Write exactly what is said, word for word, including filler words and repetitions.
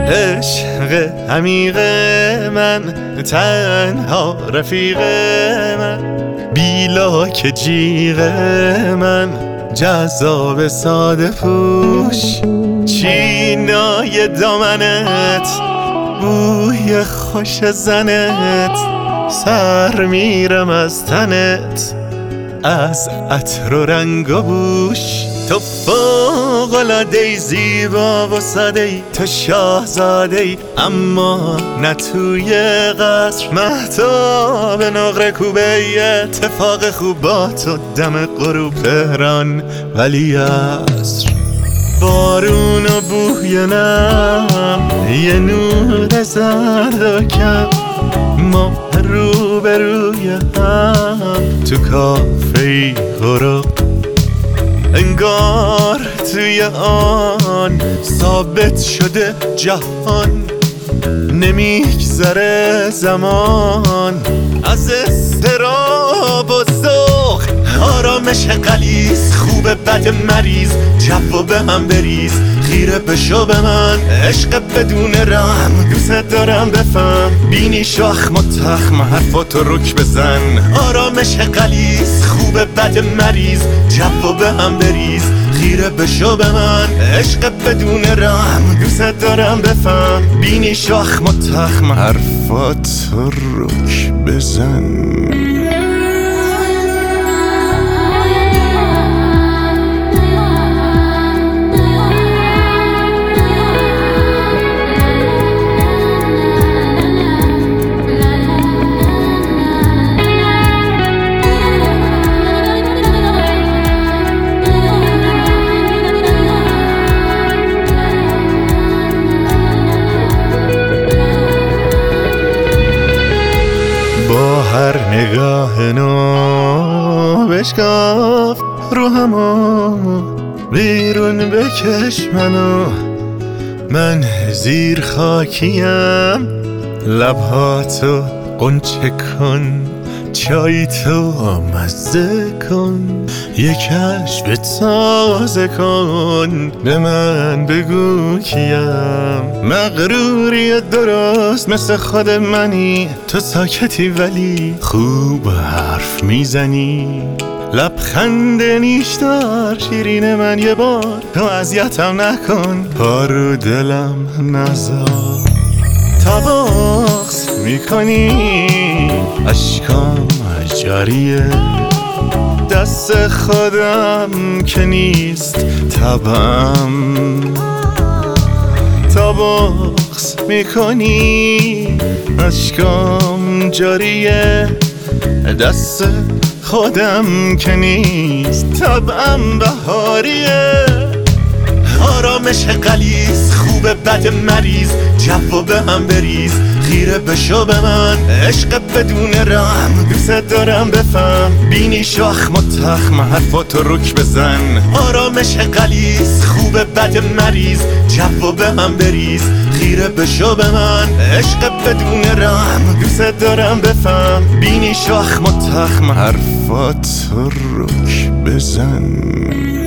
عشق عمیق من، تنها رفیق من، بیلاک جیغ من، جذاب ساده پوش، چینای دامنت، بوی خوش زنت، سر میرم از تنت، از عطر و رنگ و بوش. تو فوق‌العاده‌ای، زیبا و ساده‌ای، تو شاهزاده‌ای، اما نه توی قصر. مهتاب نقره کوبه، اتفاق خوب با تو دم غروب تهران ولی عصر. بارون و بوی نم، یه نور زرد و کم، ما رو به روی هم تو کافه‌ای غروب. انگار توی آن ثابت شده جهان، نمیگذره زمان از اضطراب و ذوق. آرامش غلیظ، خوب بد مریض، جو به هم بریز، خیره بشو به من. عشق بدون رحم، دوست دارم بفهم، بینی شاخ متخم، حرفاتو رک بزن. آرامش غلیظ، خوب بد مریض، جو به هم بریز، خیره بشو به من. عشق بدون رحم، دوست دارم بفهم، بینی شاخ متخم، حرفاتو رک بزن. با هر نگاه نو بشکاف رو همو، بیرون بکش منو، من زیر خاکیم. لبهاتو قنچه کن، چای تو مزه کن، یک کشف تازه کن، به من بگو کیم. مغروری درست مثل خود منی، تو ساکتی ولی خوب حرف میزنی. لبخند نیشدار شیرین من، یه بار تو اذیتم نکن، پا رو دلم نذار. تا بغض میکنی اشکام جاریه، دست خودم که نیست طبعم. تا بغض میکنی اشکام جاریه، دست خودم که نیست طبعم بهاریه. آرامش غلیظ، خوب بد مریض، جو به هم بریز، خیره بشو به من. عشق بدون رحم، دوست دارم بفهم، بینی شاخ متخم، حرفاتو رک بزن. آرامش غلیظ، خوب بد مریض، جو به هم بریز، خیره بشو به من. عشق بدون رحم، دوست دارم بفهم، بینی شاخ متخم، حرفاتو رک بزن.